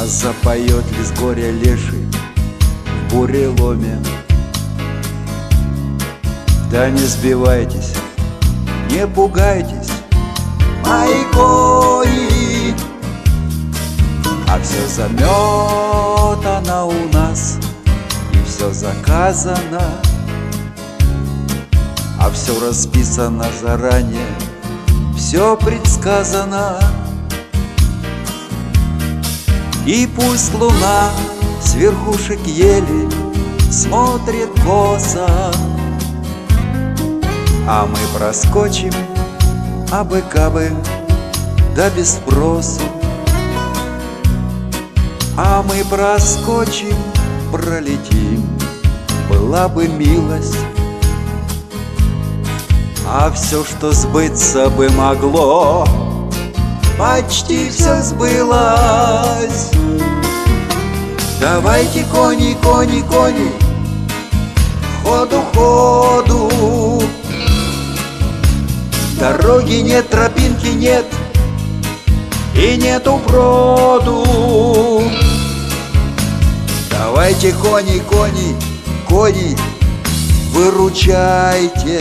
А запоет ли с горя леший в буреломе? Да не сбивайтесь, не пугайтесь, мои кони, а все заметано у нас, и все заказано, а все расписано заранее, все предсказано. И пусть луна с верхушек ели смотрит косо, а мы проскочим абы-кабы, да без спросу. А мы проскочим, пролетим, была бы милость. А все, что сбыться бы могло, почти все сбылось. Давайте, кони, кони, кони, ходу, ходу. Дороги нет, тропинки нет, и нету броду. Давайте, кони, кони, кони, выручайте.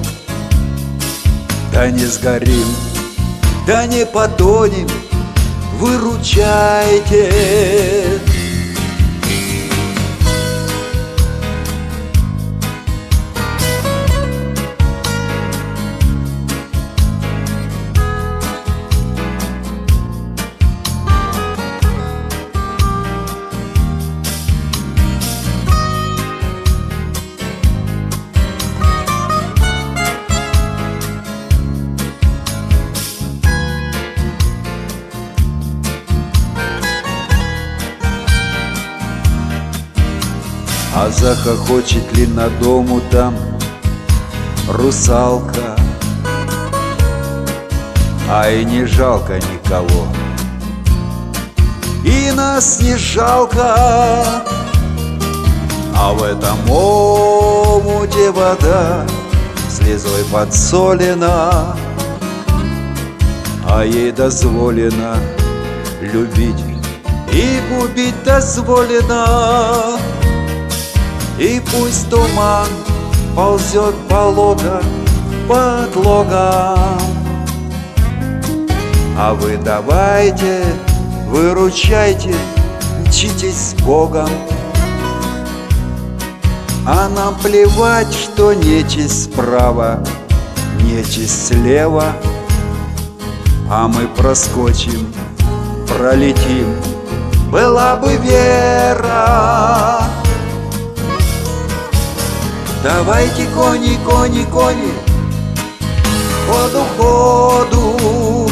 Да не сгорим, да не потонем, выручайте. А захохочет ли на дому там русалка? А и не жалко никого, и нас не жалко. А в этом омуте вода слезой подсолена, а ей дозволено любить и губить дозволено. И пусть туман ползет по логам, под логом, а вы давайте, выручайте, мчитесь с Богом. А нам плевать, что нечисть справа, нечисть слева, а мы проскочим, пролетим, была бы вера. Давайте, кони, кони, кони, ходу, ходу.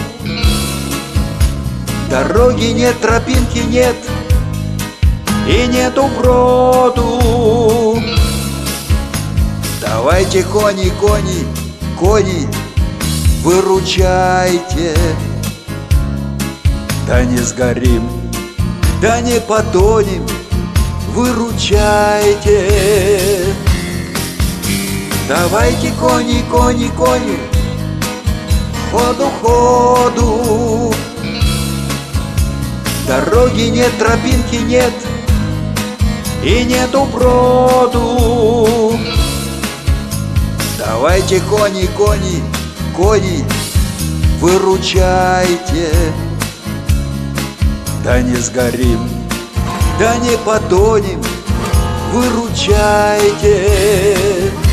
Дороги нет, тропинки нет, и нету броду. Давайте, кони, кони, кони, выручайте. Да не сгорим, да не потонем, выручайте. Давайте, кони, кони, кони, ходу, ходу. Дороги нет, тропинки нет, и нету броду. Давайте, кони, кони, кони, выручайте. Да не сгорим, да не потонем, выручайте.